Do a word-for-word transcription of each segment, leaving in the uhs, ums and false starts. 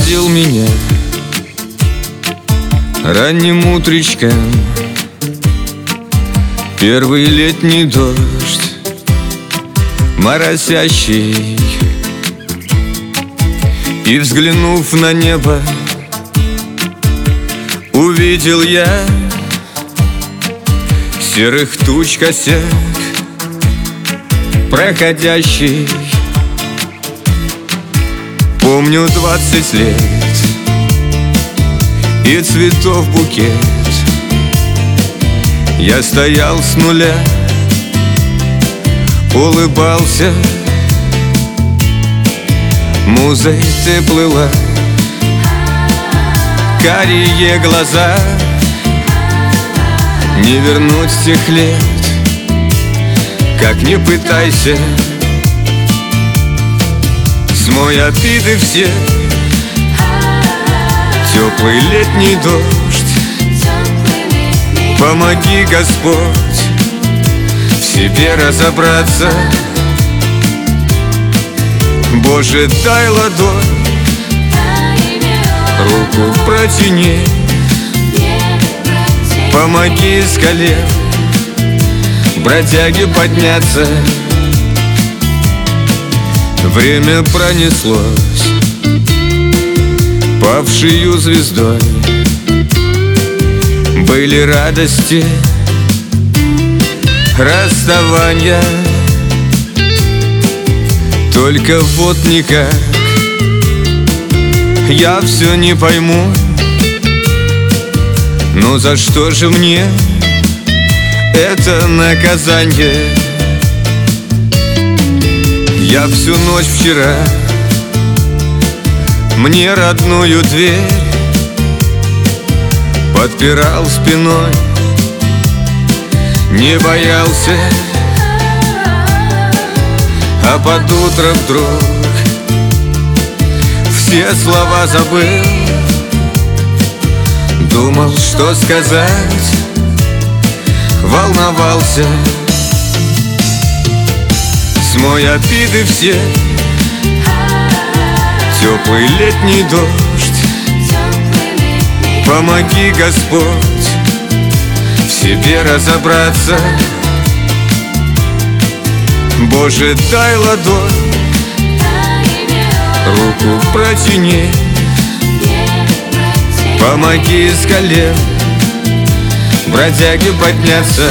разбудил меня ранним утречком первый летний дождь, моросящий. И, взглянув на небо, увидел я серых туч косяк, проходящий. Помню двадцать лет и цветов букет. Я стоял с нуля, улыбался, музой ты плыла. Карие глаза, не вернуть тех лет, как не пытайся. Смой обиды все, теплый летний дождь. Помоги, Господь, в себе разобраться. Боже, дай ладонь, руку протяни, помоги с колен бродяге подняться. Время пронеслось павшую звездой. Были радости, расставания, только вот никак я все не пойму. Ну за что же мне это наказание? Я всю ночь вчера мне родную дверь подпирал спиной, не боялся, а под утро вдруг все слова забыл. Думал, что сказать, волновался. Смой обиды все, теплый летний дождь. Помоги, Господь, в себе разобраться. Боже, дай ладонь, руку протяни, помоги с колен бродяге подняться.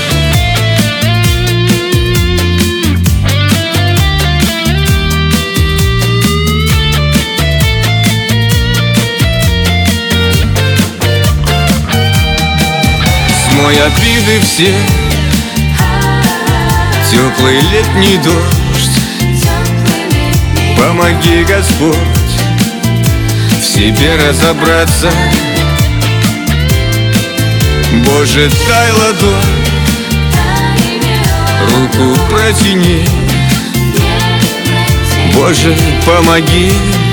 Смой обиды все, теплый летний дождь. Помоги, Господь, в себе разобраться. Боже, дай ладонь, руку протяни, Боже, помоги.